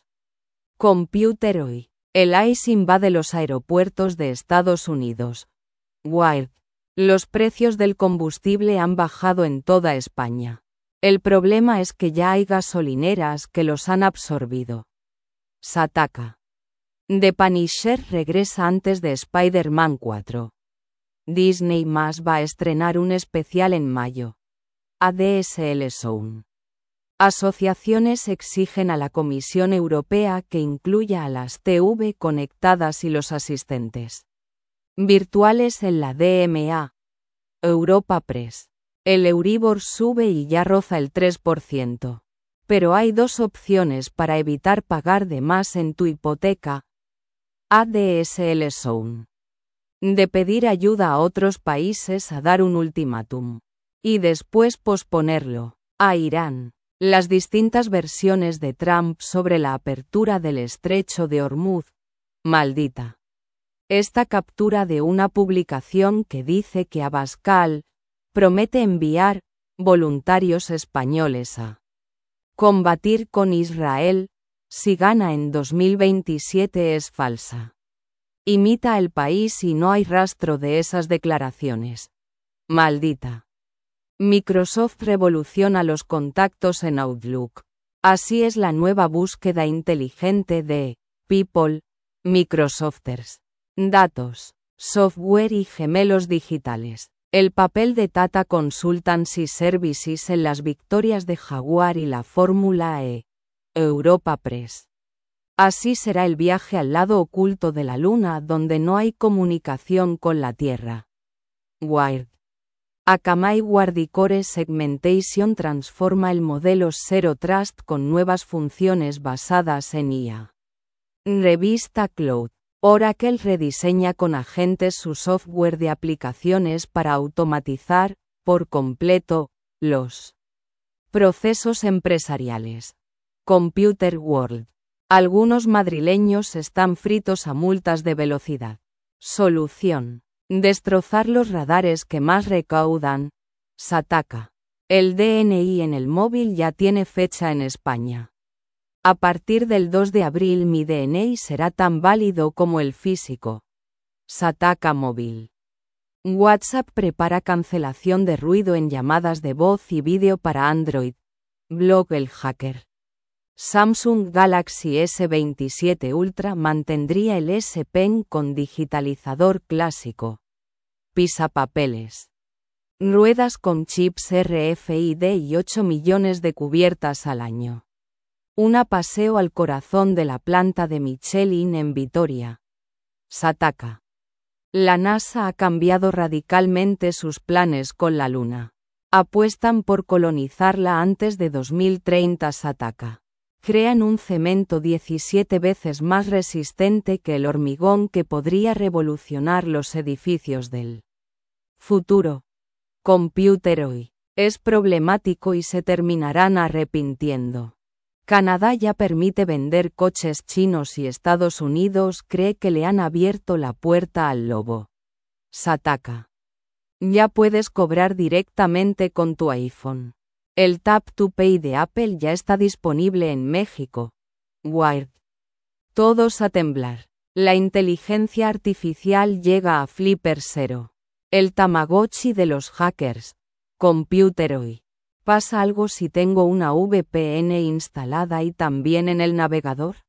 Computer hoy. El ICE invade los aeropuertos de Estados Unidos. Wired. Los precios del combustible han bajado en toda España. El problema es que ya hay gasolineras que los han absorbido. Sataka. The Punisher regresa antes de Spider-Man cuatro. Disney más va a estrenar un especial en mayo. A D S L Zone. Asociaciones exigen a la Comisión Europea que incluya a las T V conectadas y los asistentes virtuales en la D M A. Europa Press. El Euribor sube y ya roza el tres por ciento. Pero hay dos opciones para evitar pagar de más en tu hipoteca. A D S L Zone. De pedir ayuda a otros países a dar un ultimátum. Y después posponerlo. A Irán. Las distintas versiones de Trump sobre la apertura del estrecho de Hormuz. Maldita. Esta captura de una publicación que dice que Abascal promete enviar voluntarios españoles a combatir con Israel si gana en dos mil veintisiete es falsa. Imita el país y no hay rastro de esas declaraciones. Maldita. Microsoft revoluciona los contactos en Outlook. Así es la nueva búsqueda inteligente de People, Microsofters. Datos, software y gemelos digitales. El papel de Tata Consultancy Services en las victorias de Jaguar y la Fórmula E. Europa Press. Así será el viaje al lado oculto de la Luna donde no hay comunicación con la Tierra. Wired. Akamai Guardicore Segmentation transforma el modelo Zero Trust con nuevas funciones basadas en I A. Revista Cloud. Oracle rediseña con agentes su software de aplicaciones para automatizar, por completo, los procesos empresariales. Computer World. Algunos madrileños están fritos a multas de velocidad. Solución. Destrozar los radares que más recaudan. Sataka. El D N I en el móvil ya tiene fecha en España. A partir del dos de abril mi D N I será tan válido como el físico. Sataka Móvil. WhatsApp prepara cancelación de ruido en llamadas de voz y vídeo para Android. Blog El Hacker. Samsung Galaxy S veintisiete Ultra mantendría el S Pen con digitalizador clásico. Pisapapeles. Ruedas con chips R F I D y ocho millones de cubiertas al año. Una paseo al corazón de la planta de Michelin en Vitoria. Sataka. La NASA ha cambiado radicalmente sus planes con la Luna. Apuestan por colonizarla antes de dos mil treinta. Sataka. Crean un cemento diecisiete veces más resistente que el hormigón que podría revolucionar los edificios del futuro. Computer hoy. Es problemático y se terminarán arrepintiendo. Canadá ya permite vender coches chinos y Estados Unidos cree que le han abierto la puerta al lobo. Sataka. Ya puedes cobrar directamente con tu iPhone. El Tap to Pay de Apple ya está disponible en México. Wired. Todos a temblar. La inteligencia artificial llega a Flipper Zero. El Tamagotchi de los hackers. Computer hoy. ¿Pasa algo si tengo una V P N instalada y también en el navegador?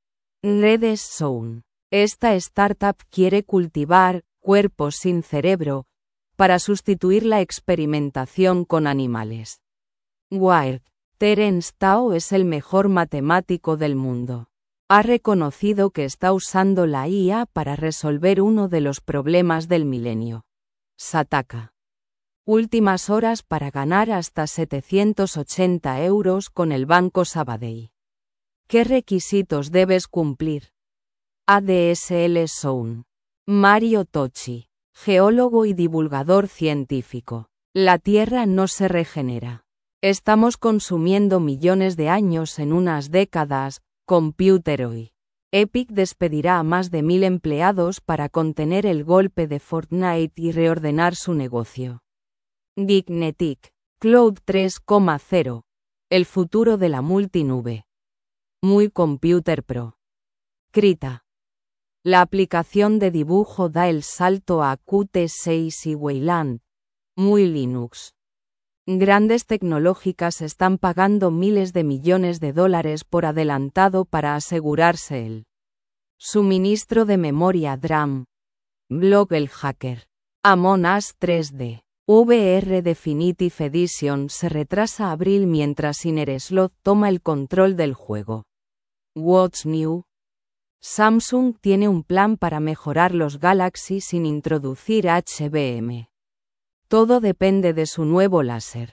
Redes Zone. Esta startup quiere cultivar cuerpos sin cerebro para sustituir la experimentación con animales. Wired. Terence Tao es el mejor matemático del mundo. Ha reconocido que está usando la I A para resolver uno de los problemas del milenio. Sataka. Últimas horas para ganar hasta setecientos ochenta euros con el Banco Sabadell. ¿Qué requisitos debes cumplir? A D S L Zone. Mario Tocci. Geólogo y divulgador científico. La Tierra no se regenera. Estamos consumiendo millones de años en unas décadas. Computer hoy. Epic despedirá a más de mil empleados para contener el golpe de Fortnite y reordenar su negocio. Geeknetic. Cloud tres punto cero. El futuro de la multinube. Muy Computer Pro. Krita. La aplicación de dibujo da el salto a Qt seis y Wayland. Muy Linux. Grandes tecnológicas están pagando miles de millones de dólares por adelantado para asegurarse el suministro de memoria D R A M. Blog El Hacker. Among Us tres D. V R Definitive Edition se retrasa a abril mientras Innersloth toma el control del juego. What's New? Samsung tiene un plan para mejorar los Galaxy sin introducir H B M. Todo depende de su nuevo láser.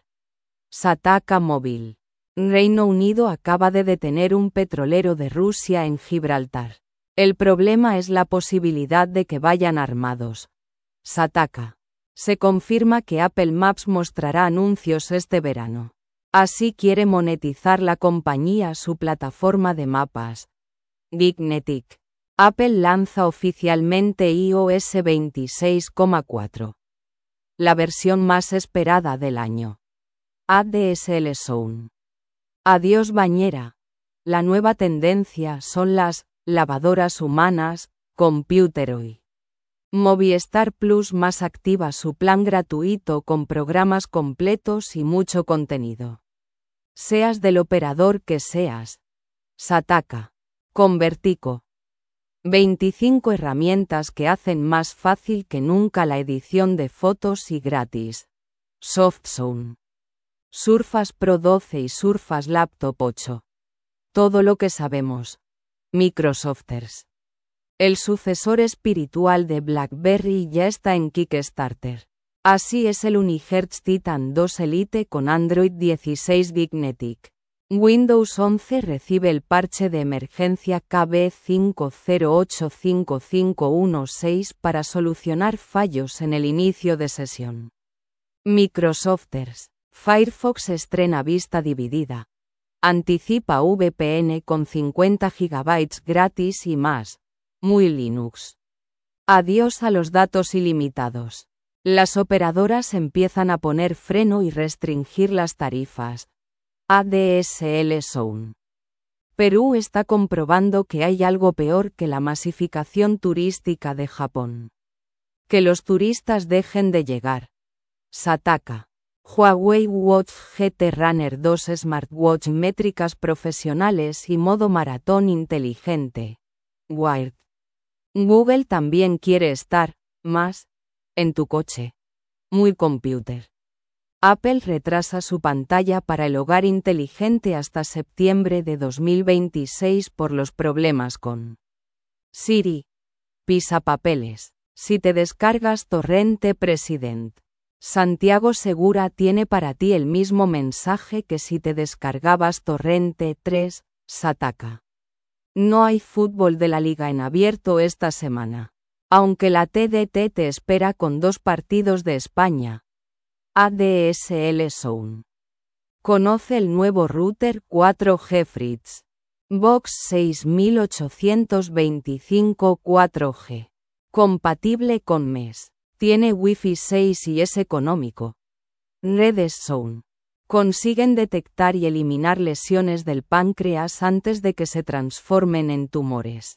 Sataka Móvil. Reino Unido acaba de detener un petrolero de Rusia en Gibraltar. El problema es la posibilidad de que vayan armados. Sataka. Se confirma que Apple Maps mostrará anuncios este verano. Así quiere monetizar la compañía su plataforma de mapas. Geeknetic. Apple lanza oficialmente i O S veintiséis punto cuatro. La versión más esperada del año. A D S L Zone. Adiós bañera. La nueva tendencia son las lavadoras humanas, Computeroid. Movistar Plus más activa su plan gratuito con programas completos y mucho contenido. Seas del operador que seas. Sataka. Convertico. veinticinco herramientas que hacen más fácil que nunca la edición de fotos y gratis. Softzone. Surface Pro doce y Surface Laptop ocho. Todo lo que sabemos. Microsofters. El sucesor espiritual de BlackBerry ya está en Kickstarter. Así es el Unihertz Titan dos Elite con Android dieciséis Geeknetic. Windows once recibe el parche de emergencia K B cinco cero ocho cinco cinco uno seis para solucionar fallos en el inicio de sesión. Microsofters. Firefox estrena vista dividida. Anticipa V P N con cincuenta gigabytes gratis y más. Muy Linux. Adiós a los datos ilimitados. Las operadoras empiezan a poner freno y restringir las tarifas. A D S L Zone. Perú está comprobando que hay algo peor que la masificación turística de Japón. Que los turistas dejen de llegar. Sataka. Huawei Watch G T Runner dos Smartwatch métricas profesionales y modo maratón inteligente. Wired. Google también quiere estar, más, en tu coche. Muy Computer. Apple retrasa su pantalla para el hogar inteligente hasta septiembre de dos mil veintiséis por los problemas con Siri. Pisapapeles. Si te descargas Torrente President. Santiago Segura tiene para ti el mismo mensaje que si te descargabas Torrente tres, Sataka. No hay fútbol de la liga en abierto esta semana. Aunque la T D T te espera con dos partidos de España. A D S L Zone. Conoce el nuevo router cuatro G Fritz. Box seis mil ochocientos veinticinco cuatro G. Compatible con M E S. Tiene Wi-Fi seis y es económico. Redes Zone. Consiguen detectar y eliminar lesiones del páncreas antes de que se transformen en tumores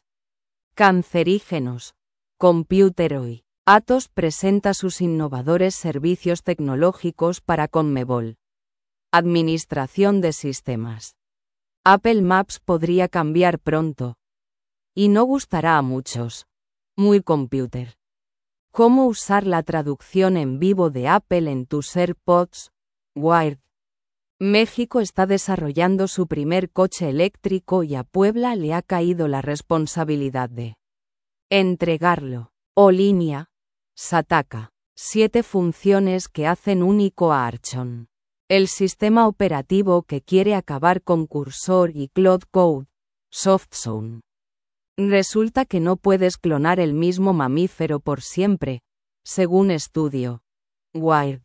cancerígenos. Computeroid. Atos presenta sus innovadores servicios tecnológicos para Conmebol. Administración de sistemas. Apple Maps podría cambiar pronto. Y no gustará a muchos. Muy Computer. ¿Cómo usar la traducción en vivo de Apple en tus AirPods? Wired. México está desarrollando su primer coche eléctrico y a Puebla le ha caído la responsabilidad de entregarlo. O línea. Sataka. Siete funciones que hacen único a Archon. El sistema operativo que quiere acabar con Cursor y Cloud Code. Softzone. Resulta que no puedes clonar el mismo mamífero por siempre, según estudio. Wired.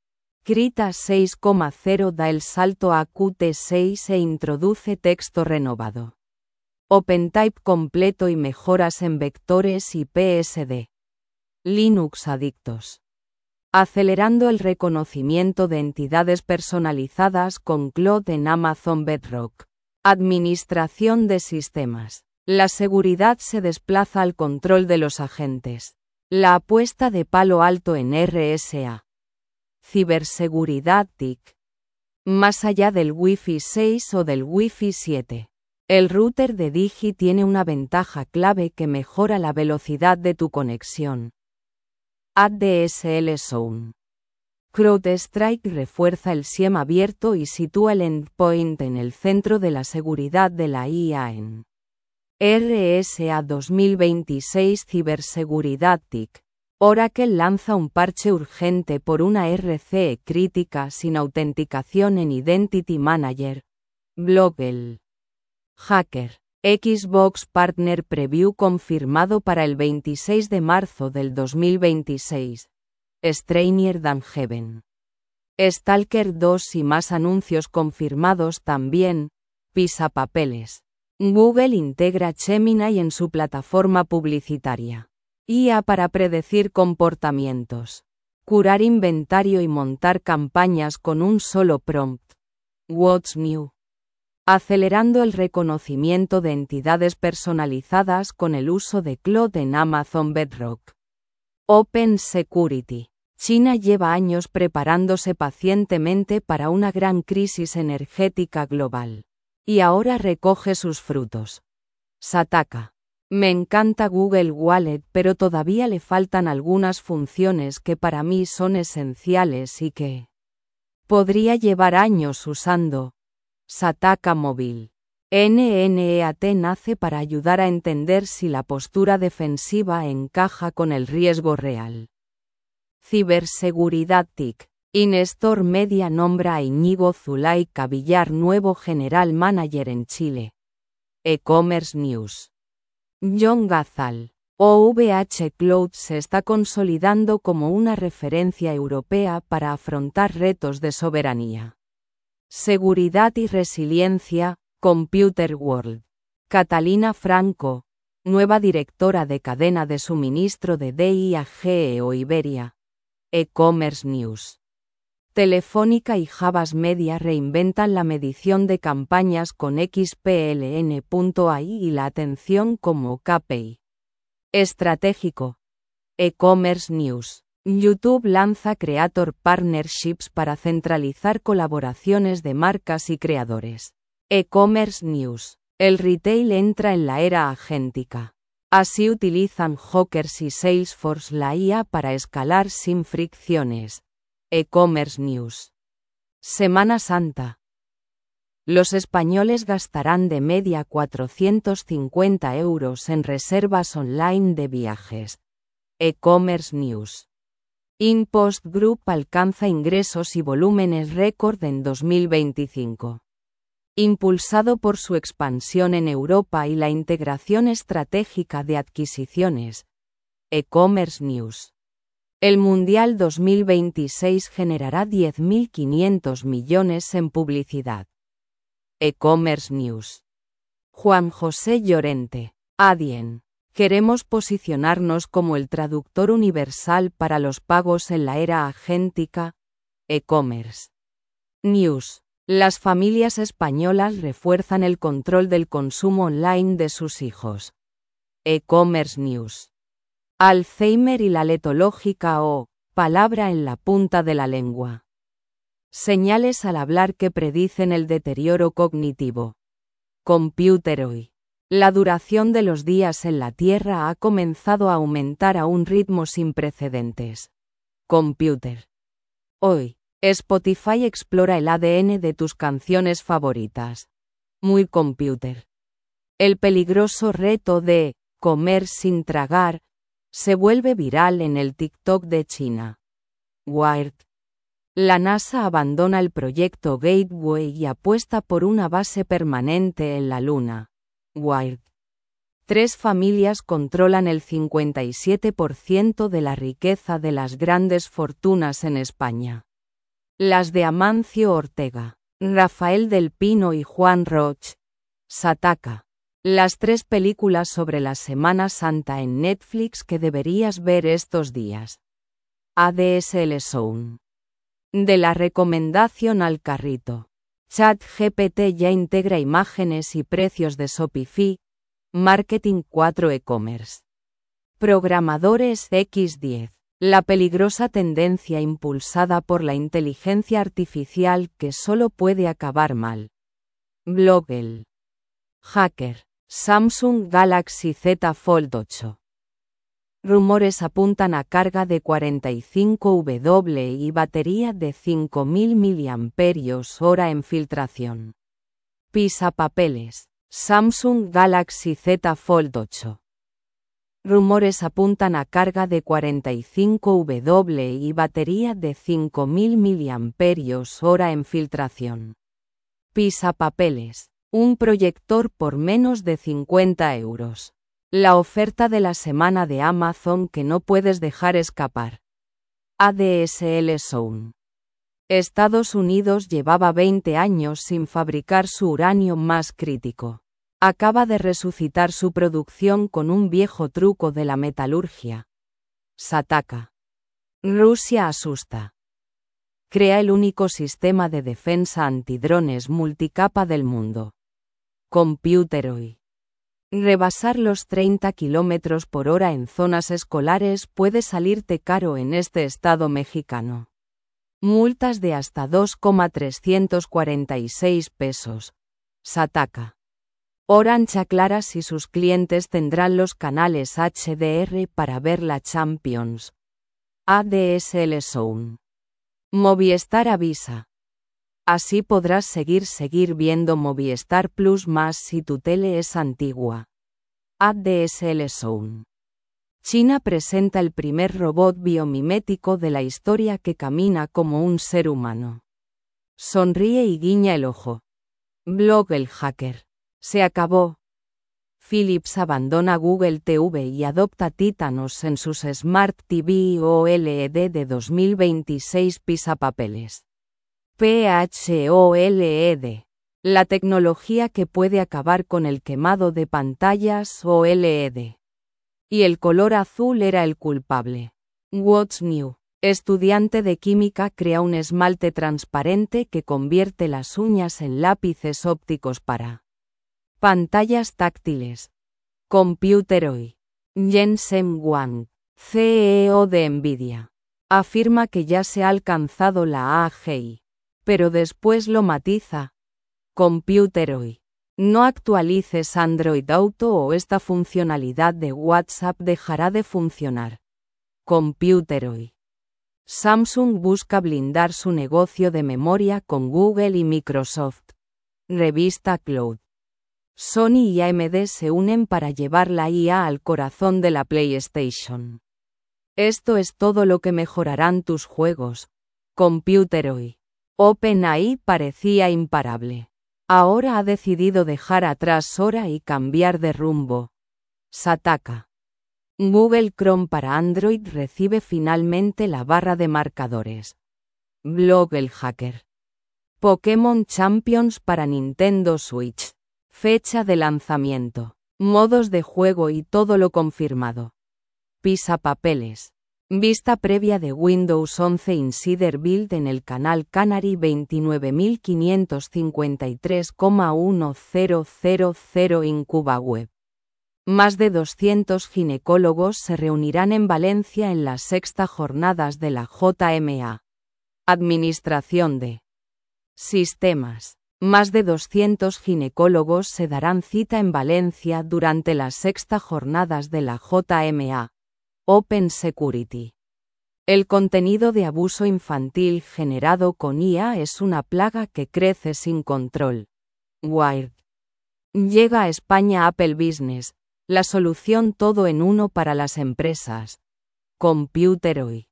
Krita seis punto cero da el salto a Qt seis e introduce texto renovado. OpenType completo y mejoras en vectores y P S D. Linux adictos. Acelerando el reconocimiento de entidades personalizadas con Claude en Amazon Bedrock. Administración de sistemas. La seguridad se desplaza al control de los agentes. La apuesta de Palo Alto en R S A. Ciberseguridad T I C. Más allá del Wi-Fi seis o del Wi-Fi siete. El router de Digi tiene una ventaja clave que mejora la velocidad de tu conexión. A D S L Zone. CrowdStrike refuerza el S I E M abierto y sitúa el endpoint en el centro de la seguridad de la I A en R S A dos mil veintiséis Ciberseguridad T I C. Oracle lanza un parche urgente por una R C E crítica sin autenticación en Identity Manager. Blog el Hacker. Xbox Partner Preview confirmado para el veintiséis de marzo del dos mil veintiséis. Stranger Than Heaven. Stalker dos y más anuncios confirmados también. Pisapapeles. Google integra Gemini en su plataforma publicitaria. I A para predecir comportamientos. Curar inventario y montar campañas con un solo prompt. What's New. Acelerando el reconocimiento de entidades personalizadas con el uso de Claude en Amazon Bedrock. Open Security. China lleva años preparándose pacientemente para una gran crisis energética global. Y ahora recoge sus frutos. Sataka. Me encanta Google Wallet, pero todavía le faltan algunas funciones que para mí son esenciales y que podría llevar años usando. Sataka Móvil. N N E A T nace para ayudar a entender si la postura defensiva encaja con el riesgo real. Ciberseguridad T I C. Inestor Media nombra a Íñigo Zulaika Villar nuevo General Manager en Chile. E-Commerce News. John Gazal. O V H Cloud se está consolidando como una referencia europea para afrontar retos de soberanía, seguridad y resiliencia. Computer World. Catalina Franco, nueva directora de cadena de suministro de D I A G E o Iberia. E-Commerce News. Telefónica y Havas Media reinventan la medición de campañas con X P L N punto A I y la atención como K P I. Estratégico. E-Commerce News. YouTube lanza Creator Partnerships para centralizar colaboraciones de marcas y creadores. E-Commerce News. El retail entra en la era agéntica. Así utilizan Hawkers y Salesforce la I A para escalar sin fricciones. E-Commerce News. Semana Santa. Los españoles gastarán de media cuatrocientos cincuenta euros en reservas online de viajes. E-Commerce News. InPost Group alcanza ingresos y volúmenes récord en dos mil veinticinco. Impulsado por su expansión en Europa y la integración estratégica de adquisiciones. E-Commerce News. El Mundial dos mil veintiséis generará diez mil quinientos millones en publicidad. E-Commerce News. Juan José Llorente. Adyen. Queremos posicionarnos como el traductor universal para los pagos en la era agéntica. E-Commerce News. Las familias españolas refuerzan el control del consumo online de sus hijos. E-Commerce News. Alzheimer y la letológica o palabra en la punta de la lengua. Señales al hablar que predicen el deterioro cognitivo. Computer Hoy. La duración de los días en la Tierra ha comenzado a aumentar a un ritmo sin precedentes. Computer Hoy. Spotify explora el A D N de tus canciones favoritas. Muy Computer. El peligroso reto de comer sin tragar se vuelve viral en el TikTok de China. Wired. La NASA abandona el proyecto Gateway y apuesta por una base permanente en la Luna. Wired. Tres familias controlan el cincuenta y siete por ciento de la riqueza de las grandes fortunas en España. Las de Amancio Ortega, Rafael del Pino y Juan Roch. Sataka. Las tres películas sobre la Semana Santa en Netflix que deberías ver estos días. A D S L Zone. De la recomendación al carrito. ChatGPT ya integra imágenes y precios de Shopify, Marketing cuatro e-commerce. Programadores equis diez. La peligrosa tendencia impulsada por la inteligencia artificial que solo puede acabar mal. Blog El Hacker. Samsung Galaxy Z Fold ocho. Rumores apuntan a carga de cuarenta y cinco watt y batería de cinco mil miliamperios hora en filtración. Pisapapeles. Samsung Galaxy Z Fold ocho. Rumores apuntan a carga de cuarenta y cinco watt y batería de cinco mil miliamperios hora en filtración. Pisapapeles. Un proyector por menos de cincuenta euros. La oferta de la semana de Amazon que no puedes dejar escapar. A D S L Zone. Estados Unidos llevaba veinte años sin fabricar su uranio más crítico. Acaba de resucitar su producción con un viejo truco de la metalurgia. Sataka. Rusia asusta. Crea el único sistema de defensa antidrones multicapa del mundo. Computeroid. Rebasar los treinta kilómetros por hora en zonas escolares puede salirte caro en este estado mexicano. Multas de hasta dos coma trescientos cuarenta y seis pesos. Sataka. Orange aclara si sus clientes tendrán los canales H D R para ver la Champions. A D S L Zone. Movistar avisa. Así podrás seguir seguir viendo Movistar Plus más si tu tele es antigua. A D S L Zone. China presenta el primer robot biomimético de la historia que camina como un ser humano. Sonríe y guiña el ojo. Blog El Hacker. Se acabó. Philips abandona Google T V y adopta Titanos en sus Smart T V O L E D de dos mil veintiséis. Pisapapeles. P H O L E D. La tecnología que puede acabar con el quemado de pantallas O L E D. Y el color azul era el culpable. What's New. Estudiante de química crea un esmalte transparente que convierte las uñas en lápices ópticos para pantallas táctiles. Computeroid. Jensen Huang, C E O de Nvidia, afirma que ya se ha alcanzado la A G I. Pero después lo matiza. Computeroid. No actualices Android Auto o esta funcionalidad de WhatsApp dejará de funcionar. Computeroid. Samsung busca blindar su negocio de memoria con Google y Microsoft. Revista Cloud. Sony y A M D se unen para llevar la I A al corazón de la PlayStation. Esto es todo lo que mejorarán tus juegos. Computeroid. OpenAI parecía imparable. Ahora ha decidido dejar atrás Sora y cambiar de rumbo. Sataka. Google Chrome para Android recibe finalmente la barra de marcadores. Blog El Hacker. Pokémon Champions para Nintendo Switch. Fecha de lanzamiento, modos de juego y todo lo confirmado. Pisapapeles. Vista previa de Windows once Insider Build en el canal Canary veintinueve mil quinientos cincuenta y tres coma mil IncubaWeb. Más de doscientos ginecólogos se reunirán en Valencia en las sexta jornadas de la J M A. Administración de Sistemas. Más de doscientos ginecólogos se darán cita en Valencia durante las sexta jornadas de la J M A. Open Security. El contenido de abuso infantil generado con I A es una plaga que crece sin control. Wired. Llega a España Apple Business, la solución todo en uno para las empresas. Computeroid.